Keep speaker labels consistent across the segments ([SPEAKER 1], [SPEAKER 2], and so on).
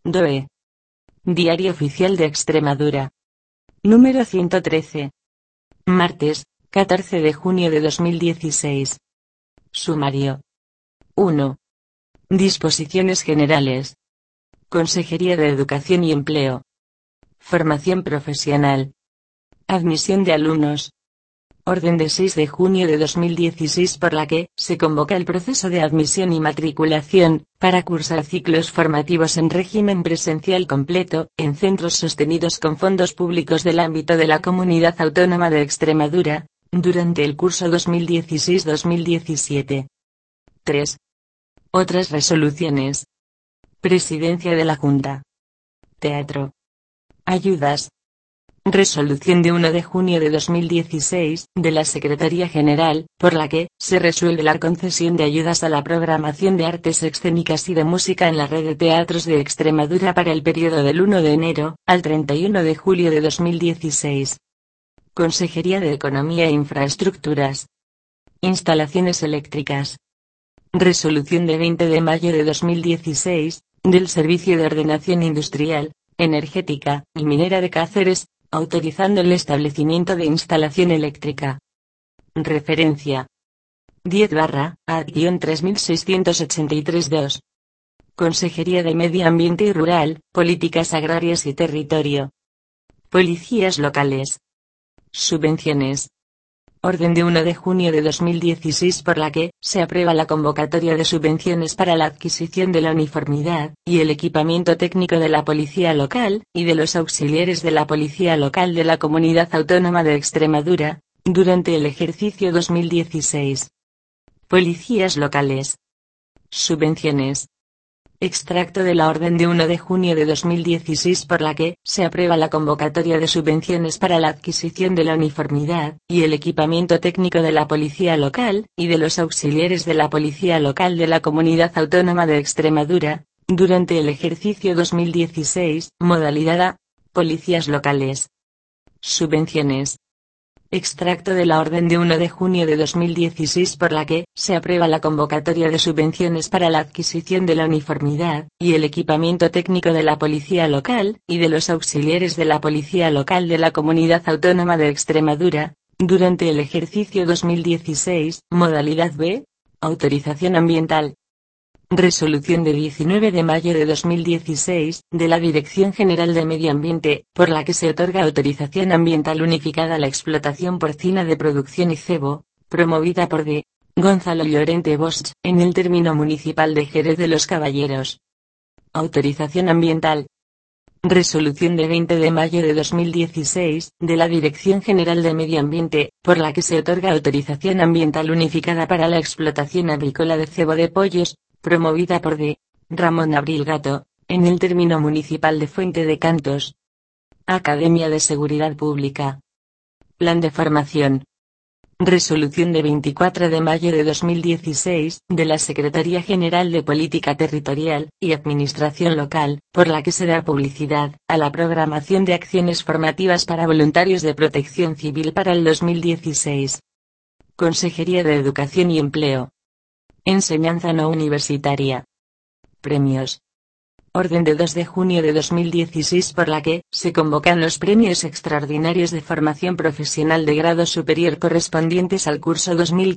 [SPEAKER 1] DOE. Diario Oficial de Extremadura. Número 113. Martes, 14 de junio de 2016. Sumario. 1. Disposiciones generales. Consejería de Educación y Empleo. Formación profesional. Admisión de alumnos. Orden de 6 de junio de 2016 por la que se convoca el proceso de admisión y matriculación para cursar ciclos formativos en régimen presencial completo en centros sostenidos con fondos públicos del ámbito de la Comunidad Autónoma de Extremadura durante el curso 2016-2017. 3. Otras resoluciones. Presidencia de la Junta. Teatro. Ayudas. Resolución de 1 de junio de 2016, de la Secretaría General, por la que se resuelve la concesión de ayudas a la programación de artes escénicas y de música en la red de teatros de Extremadura para el periodo del 1 de enero al 31 de julio de 2016. Consejería de Economía e Infraestructuras. Instalaciones eléctricas. Resolución de 20 de mayo de 2016, del Servicio de Ordenación Industrial, Energética y Minera de Cáceres, autorizando el establecimiento de instalación eléctrica. Referencia. 10/A-3683-2. Consejería de Medio Ambiente y Rural, Políticas Agrarias y Territorio. Policías locales. Subvenciones. Orden de 1 de junio de 2016 por la que se aprueba la convocatoria de subvenciones para la adquisición de la uniformidad y el equipamiento técnico de la Policía Local y de los auxiliares de la Policía Local de la Comunidad Autónoma de Extremadura durante el ejercicio 2016. Policías locales. Subvenciones. Extracto de la orden de 1 de junio de 2016 por la que se aprueba la convocatoria de subvenciones para la adquisición de la uniformidad y el equipamiento técnico de la Policía Local y de los auxiliares de la Policía Local de la Comunidad Autónoma de Extremadura durante el ejercicio 2016, modalidad A. Policías locales. Subvenciones. Extracto de la orden de 1 de junio de 2016 por la que se aprueba la convocatoria de subvenciones para la adquisición de la uniformidad y el equipamiento técnico de la Policía Local y de los auxiliares de la Policía Local de la Comunidad Autónoma de Extremadura durante el ejercicio 2016, modalidad B. Autorización ambiental. Resolución de 19 de mayo de 2016, de la Dirección General de Medio Ambiente, por la que se otorga autorización ambiental unificada a la explotación porcina de producción y cebo, promovida por D. Gonzalo Llorente Bosch, en el término municipal de Jerez de los Caballeros. Autorización ambiental. Resolución de 20 de mayo de 2016, de la Dirección General de Medio Ambiente, por la que se otorga autorización ambiental unificada para la explotación avícola de cebo de pollos, promovida por D. Ramón Abril Gato, en el término municipal de Fuente de Cantos. Academia de Seguridad Pública. Plan de formación. Resolución de 24 de mayo de 2016, de la Secretaría General de Política Territorial y Administración Local, por la que se da publicidad a la programación de acciones formativas para voluntarios de Protección Civil para el 2016. Consejería de Educación y Empleo. Enseñanza no universitaria. Premios. Orden de 2 de junio de 2016 por la que se convocan los premios extraordinarios de formación profesional de grado superior correspondientes al curso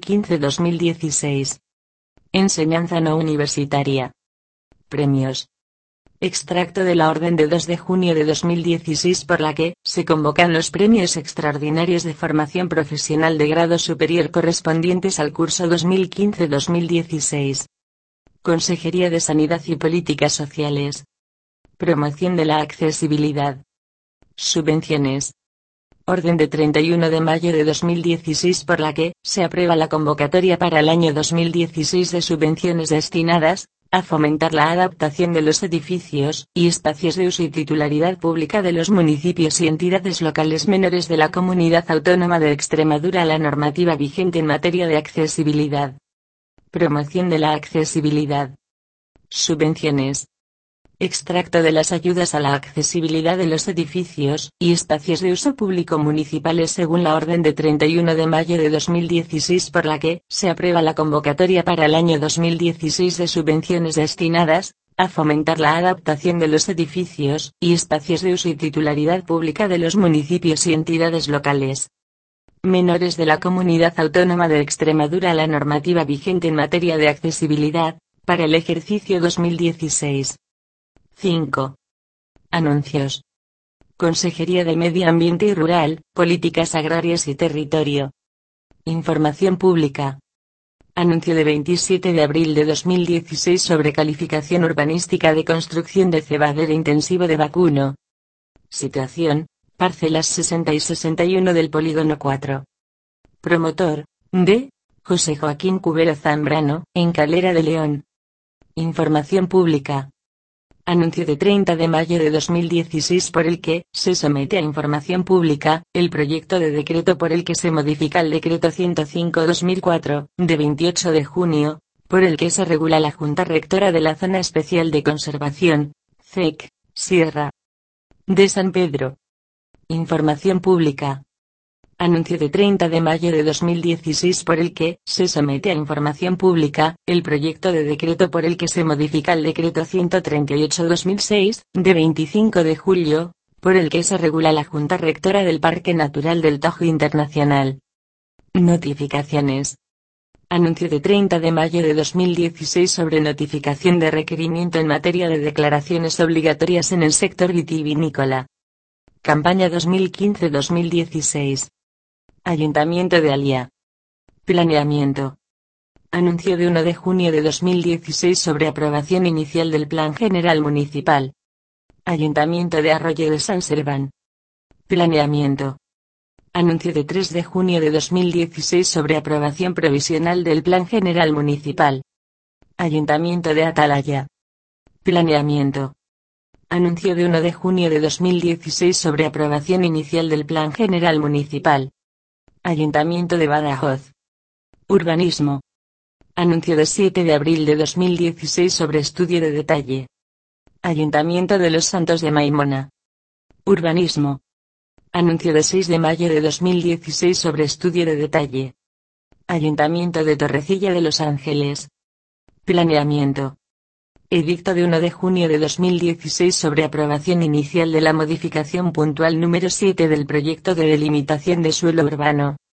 [SPEAKER 1] 2015-2016. Enseñanza no universitaria. Premios. Extracto de la orden de 2 de junio de 2016 por la que se convocan los premios extraordinarios de formación profesional de grado superior correspondientes al curso 2015-2016. Consejería de Sanidad y Políticas Sociales. Promoción de la accesibilidad. Subvenciones. Orden de 31 de mayo de 2016 por la que se aprueba la convocatoria para el año 2016 de subvenciones destinadas a fomentar la adaptación de los edificios y espacios de uso y titularidad pública de los municipios y entidades locales menores de la Comunidad Autónoma de Extremadura a la normativa vigente en materia de accesibilidad. Promoción de la accesibilidad. Subvenciones. Extracto de las ayudas a la accesibilidad de los edificios y espacios de uso público municipales según la orden de 31 de mayo de 2016 por la que se aprueba la convocatoria para el año 2016 de subvenciones destinadas a fomentar la adaptación de los edificios y espacios de uso y titularidad pública de los municipios y entidades locales menores de la Comunidad Autónoma de Extremadura a la normativa vigente en materia de accesibilidad, para el ejercicio 2016. 5. Anuncios. Consejería de Medio Ambiente y Rural, Políticas Agrarias y Territorio. Información pública. Anuncio de 27 de abril de 2016 sobre calificación urbanística de construcción de cebadero intensivo de vacuno. Situación: parcelas 60 y 61 del polígono 4. Promotor: D. José Joaquín Cubero Zambrano, en Calera de León. Información pública. Anuncio de 30 de mayo de 2016 por el que se somete a información pública el proyecto de decreto por el que se modifica el decreto 105/2004, de 28 de junio, por el que se regula la Junta Rectora de la Zona Especial de Conservación, ZEC, Sierra de San Pedro. Información pública. Anuncio de 30 de mayo de 2016 por el que se somete a información pública el proyecto de decreto por el que se modifica el decreto 138/2006, de 25 de julio, por el que se regula la Junta Rectora del Parque Natural del Tajo Internacional. Notificaciones. Anuncio de 30 de mayo de 2016 sobre notificación de requerimiento en materia de declaraciones obligatorias en el sector vitivinícola. Campaña 2015-2016. Ayuntamiento de Alía. Planeamiento. Anuncio de 1 de junio de 2016 sobre aprobación inicial del Plan General Municipal. Ayuntamiento de Arroyo de San Serván. Planeamiento. Anuncio de 3 de junio de 2016 sobre aprobación provisional del Plan General Municipal. Ayuntamiento de Atalaya. Planeamiento. Anuncio de 1 de junio de 2016 sobre aprobación inicial del Plan General Municipal. Ayuntamiento de Badajoz. Urbanismo. Anuncio de 7 de abril de 2016 sobre estudio de detalle. Ayuntamiento de Los Santos de Maimona. Urbanismo. Anuncio de 6 de mayo de 2016 sobre estudio de detalle. Ayuntamiento de Torrecilla de Los Ángeles. Planeamiento. Edicto de 1 de junio de 2016 sobre aprobación inicial de la modificación puntual número 7 del proyecto de delimitación de suelo urbano.